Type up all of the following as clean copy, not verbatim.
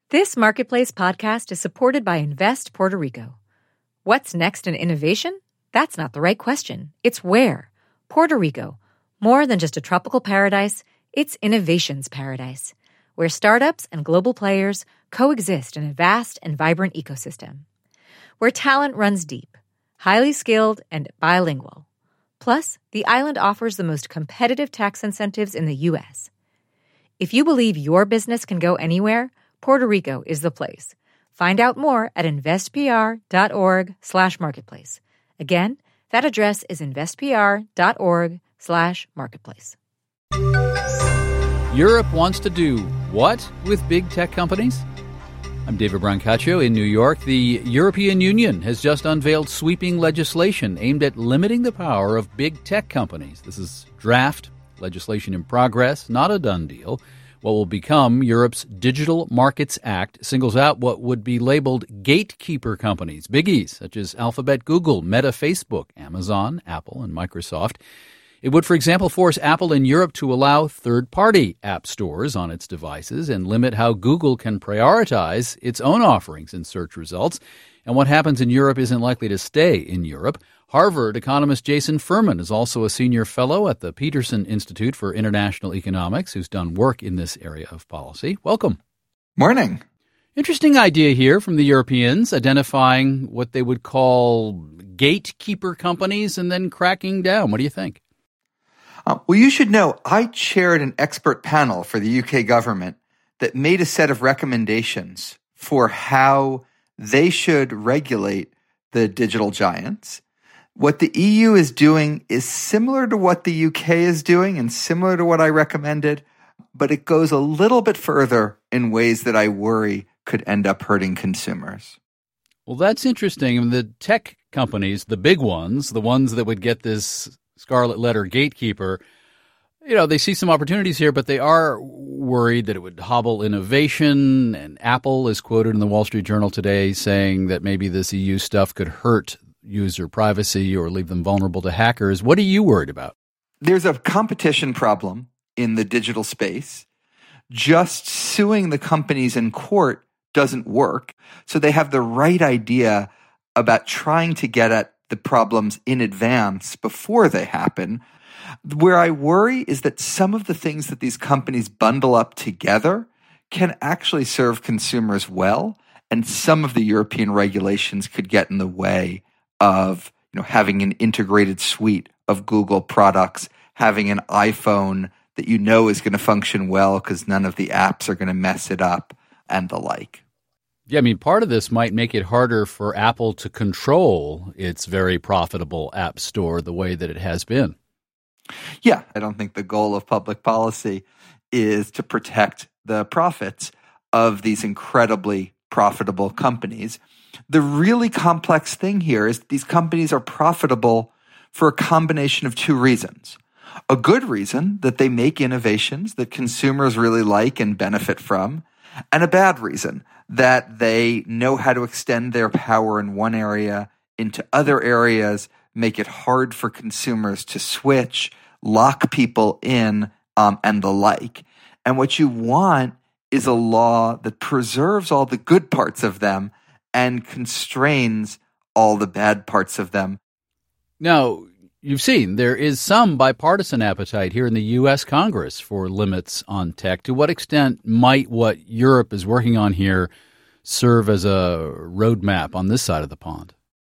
This Marketplace podcast is supported by Invest Puerto Rico. What's next in innovation? That's not the right question. It's where. Puerto Rico. More than just a tropical paradise, it's innovation's paradise, where startups and global players coexist in a vast and vibrant ecosystem. Where talent runs deep, highly skilled, and bilingual. Plus, the island offers the most competitive tax incentives in the U.S. If you believe your business can go anywhere, Puerto Rico is the place. Find out more at investpr.org/marketplace. Again, that address is investpr.org/marketplace. Europe wants to do what with big tech companies? I'm David Brancaccio in New York. The European Union has just unveiled sweeping legislation aimed at limiting the power of big tech companies. This is draft legislation in progress, not a done deal. What will become Europe's Digital Markets Act singles out what would be labeled gatekeeper companies, biggies such as Alphabet, Google, Meta, Facebook, Amazon, Apple, and Microsoft. It would, for example, force Apple in Europe to allow third-party app stores on its devices and limit how Google can prioritize its own offerings in search results. And what happens in Europe isn't likely to stay in Europe. Harvard economist Jason Furman is also a senior fellow at the Peterson Institute for International Economics, who's done work in this area of policy. Welcome. Morning. Interesting idea here from the Europeans, identifying what they would call gatekeeper companies and then cracking down. What do you think? Well, you should know I chaired an expert panel for the UK government that made a set of recommendations for how they should regulate the digital giants. What the EU is doing is similar to what the UK is doing and similar to what I recommended, but it goes a little bit further in ways that I worry could end up hurting consumers. Well, that's interesting. I mean, the tech companies, the big ones, the ones that would get this scarlet letter gatekeeper, they see some opportunities here, but they are worried that it would hobble innovation. And Apple is quoted in the Wall Street Journal today saying that maybe this EU stuff could hurt user privacy or leave them vulnerable to hackers. What are you worried about? There's a competition problem in the digital space. Just suing the companies in court doesn't work. So they have the right idea about trying to get at the problems in advance before they happen. Where I worry is that some of the things that these companies bundle up together can actually serve consumers well, and some of the European regulations could get in the way of having an integrated suite of Google products, having an iPhone that is going to function well because none of the apps are going to mess it up, and the like. Yeah, I mean, part of this might make it harder for Apple to control its very profitable app store the way that it has been. Yeah, I don't think the goal of public policy is to protect the profits of these incredibly profitable companies. The really complex thing here is these companies are profitable for a combination of two reasons. A good reason that they make innovations that consumers really like and benefit from, and a bad reason that they know how to extend their power in one area into other areas, make it hard for consumers to switch, lock people in, and the like. And what you want is a law that preserves all the good parts of them and constrains all the bad parts of them. Now, you've seen there is some bipartisan appetite here in the U.S. Congress for limits on tech. To what extent might what Europe is working on here serve as a roadmap on this side of the pond?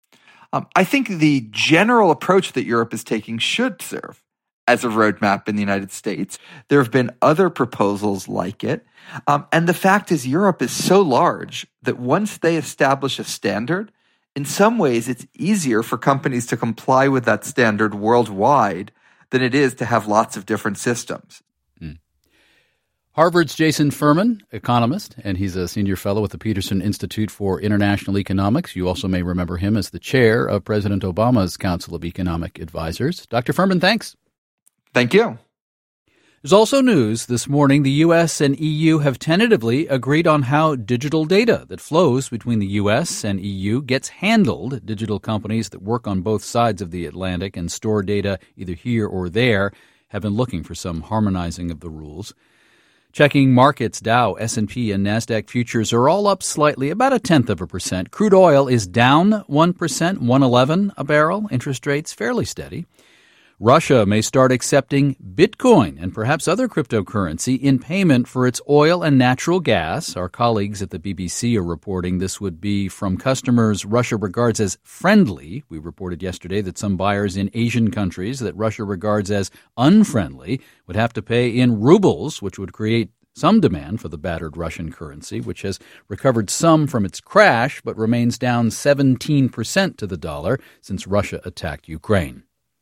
I think the general approach that Europe is taking should serve as a roadmap in the United States. There have been other proposals like it. And the fact is, Europe is so large that once they establish a standard, in some ways it's easier for companies to comply with that standard worldwide than it is to have lots of different systems. Harvard's Jason Furman, economist, and he's a senior fellow at the Peterson Institute for International Economics. You also may remember him as the chair of President Obama's Council of Economic Advisors. Dr. Furman, thanks. Thank you. There's also news this morning. The U.S. and EU have tentatively agreed on how digital data that flows between the U.S. and EU gets handled. Digital companies that work on both sides of the Atlantic and store data either here or there have been looking for some harmonizing of the rules. Checking markets, Dow, S&P, and NASDAQ futures are all up slightly, about 0.1%. Crude oil is down 1%, $1.11 a barrel. Interest rates fairly steady. Russia may start accepting Bitcoin and perhaps other cryptocurrency in payment for its oil and natural gas. Our colleagues at the BBC are reporting this would be from customers Russia regards as friendly. We reported yesterday that some buyers in Asian countries that Russia regards as unfriendly would have to pay in rubles, which would create some demand for the battered Russian currency, which has recovered some from its crash but remains down 17% to the dollar since Russia attacked Ukraine.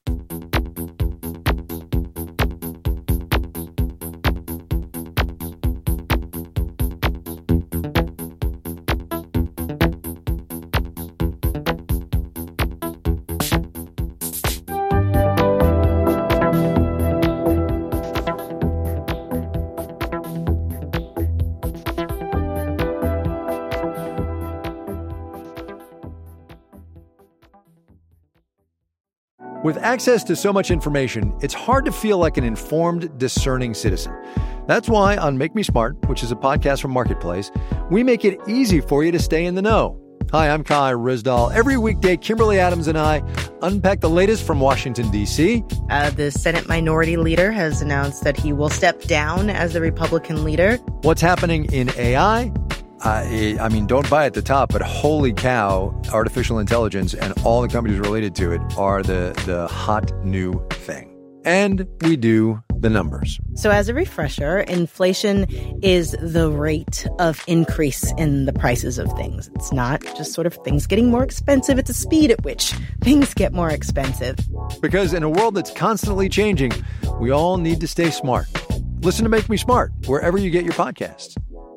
With access to so much information, it's hard to feel like an informed, discerning citizen. That's why on Make Me Smart, which is a podcast from Marketplace, we make it easy for you to stay in the know. Hi, I'm Kai Ryssdal. Every weekday, Kimberly Adams and I unpack the latest from Washington, D.C. The Senate Minority Leader has announced that he will step down as the Republican leader. What's happening in AI? I mean, don't buy at the top, but holy cow, artificial intelligence and all the companies related to it are the hot new thing. And we do the numbers. So as a refresher, inflation is the rate of increase in the prices of things. It's not just sort of things getting more expensive. It's the speed at which things get more expensive. Because in a world that's constantly changing, we all need to stay smart. Listen to Make Me Smart wherever you get your podcasts.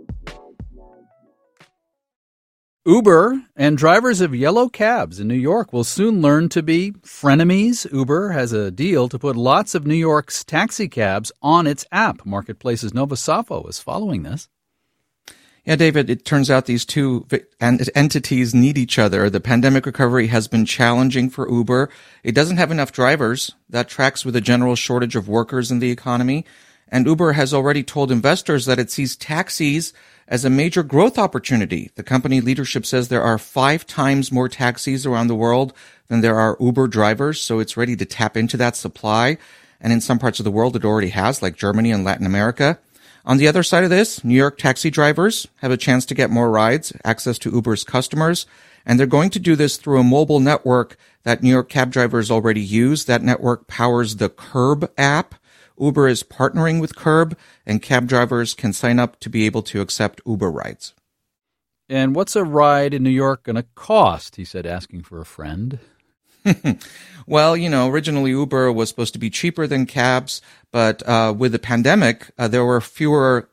Uber and drivers of yellow cabs in New York will soon learn to be frenemies. Uber has a deal to put lots of New York's taxi cabs on its app. Marketplace's Nova Safo is following this. Yeah, David, it turns out these two entities need each other. The pandemic recovery has been challenging for Uber. It doesn't have enough drivers. That tracks with a general shortage of workers in the economy. And Uber has already told investors that it sees taxis as a major growth opportunity. The company leadership says there are 5 times more taxis around the world than there are Uber drivers, so it's ready to tap into that supply. And in some parts of the world, it already has, like Germany and Latin America. On the other side of this, New York taxi drivers have a chance to get more rides, access to Uber's customers, and they're going to do this through a mobile network that New York cab drivers already use. That network powers the Curb app. Uber is partnering with Curb, and cab drivers can sign up to be able to accept Uber rides. And what's a ride in New York going to cost? He said, asking for a friend. Well, originally Uber was supposed to be cheaper than cabs, but with the pandemic, there were fewer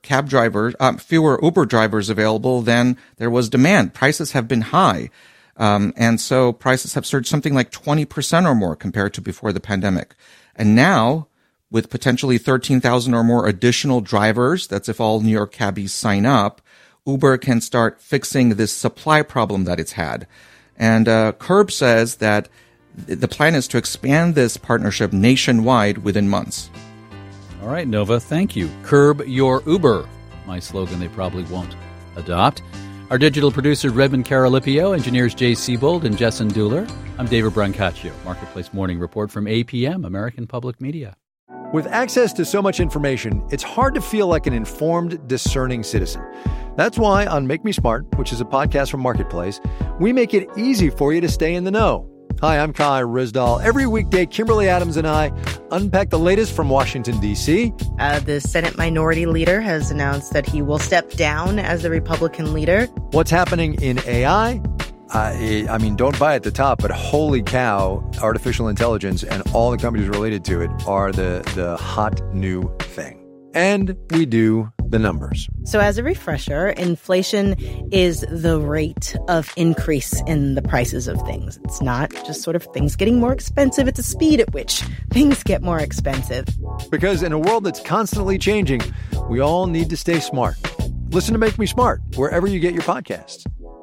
Uber drivers available than there was demand. Prices have been high. And so prices have surged something like 20% or more compared to before the pandemic. And now, with potentially 13,000 or more additional drivers, that's if all New York cabbies sign up, Uber can start fixing this supply problem that it's had. And Curb says that the plan is to expand this partnership nationwide within months. All right, Nova, thank you. Curb your Uber, my slogan they probably won't adopt. Our digital producer, Redmond Carolipio, engineers Jay Siebold and Jessen Duhler. I'm David Brancaccio, Marketplace Morning Report from APM, American Public Media. With access to so much information, it's hard to feel like an informed, discerning citizen. That's why on Make Me Smart, which is a podcast from Marketplace, we make it easy for you to stay in the know. Hi, I'm Kai Ryssdal. Every weekday, Kimberly Adams and I unpack the latest from Washington, D.C. The Senate Minority Leader has announced that he will step down as the Republican leader. What's happening in AI? I mean, don't buy at the top, but holy cow, artificial intelligence and all the companies related to it are the hot new thing. And we do the numbers. So as a refresher, inflation is the rate of increase in the prices of things. It's not just sort of things getting more expensive. It's the speed at which things get more expensive. Because in a world that's constantly changing, we all need to stay smart. Listen to Make Me Smart wherever you get your podcasts.